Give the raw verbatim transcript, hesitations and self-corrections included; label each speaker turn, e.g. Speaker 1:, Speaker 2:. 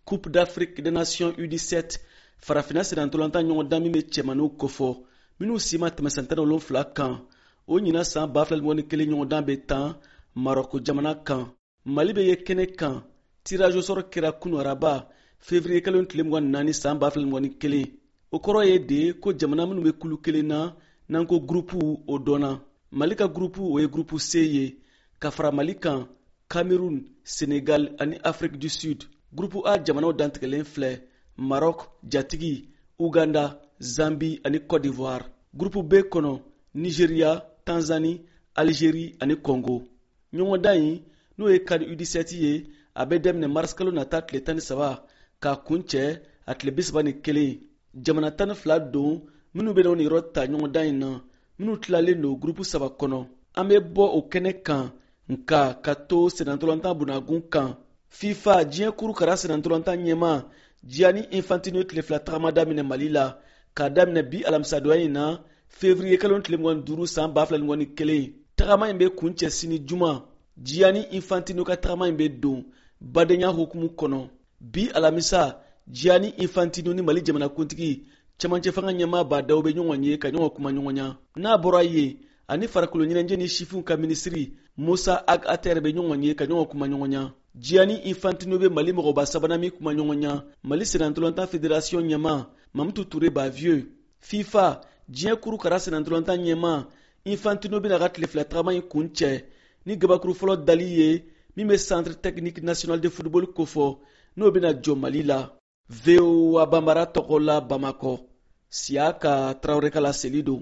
Speaker 1: Coupe d'Afrique des Nations U dix-sept farafina senantolantan ɲɔgɔn dan min bɛ cɛmaniw kofɔ minnu si ma tɛmɛ san tan ni wolonwula kan o ɲina san ba fila ni kelen ɲɔgɔn dan bɛ tan Marɔku jamana kan. Mali bɛ ye kɛnɛ kan tirage au sort kɛra kunu araba février kalo tile mugan ni naani san ba fila ni kelen. O kɔrɔ ye de ko jamana minnu bɛ kulu kelen na n'an ko gurupu o dɔnna. Mali ka gurupu o ye gurupu C ye ka fara Mali kan Cameroun, Sénégal ani Afrique du Sud. Gurupu A jamanaw dantigɛlen filɛ Maroc, Jatigi, Uganda, Zambie ani Côte d'Ivoire. Gurupu B kɔnɔ Nigeria, Tanzanie, Algérie ani Congo. Ɲɔgɔndan in n'o ye CAN U dix-sept ye a bɛ daminɛ mars kalo nata tile tan ni saba k'a kun cɛ a tile bi saba ni kelen. Jamana tan ni fila don minnu bɛ ni yɔrɔ ta ɲɔgɔndan in na minnu tilalen don gurupu saba kɔnɔ. An bɛ bɔ o kɛnɛ kan nka ka to senantolantan bunakun kan. FIFA diɲɛ kurukara senantolantan ɲɛma Gianni Infantino tile fila tagama daminɛ Mali la k'a daminɛ bi alamisadonya in na février kalo tile mugan ni duuru san ba fila ni kelen. Tagama in bɛ kun cɛ sini juma. Gianni Infantino ka tagama in bɛ don badenya hukumu kɔnɔ. Bi alamisa Gianni Infantino ni Mali jamanakuntigi cɛmancɛ fanga ɲɛmaa baadaw bɛ ɲɔgɔn ye ka ɲɔgɔn kuma ɲɔgɔn ɲa. N'a bɔra ye ani farikolo ɲɛnajɛ ni sifinw ka minisiri Musa Ag Ater bɛ ɲɔgɔn ye ka ɲɔgɔn kuma ɲɔgɔn ɲa. Gianni Infantino bɛ Mali mɔgɔba sabanan min kuma ɲɔgɔn ɲa Mali senantolantan fédération ɲɛma Mamutu Touré Bavieux. FIFA diɲɛ kurukara senantolantan ɲɛma Infantino bɛna ka tile fila tagama in kun cɛ ni gabakuru fɔlɔ dali ye min bɛ centre technique national de football kofɔ n'o bɛna jɔ Mali la. V O A Bambara tɔgɔ la Bamakɔ. Siaka Traoré ka laseli don.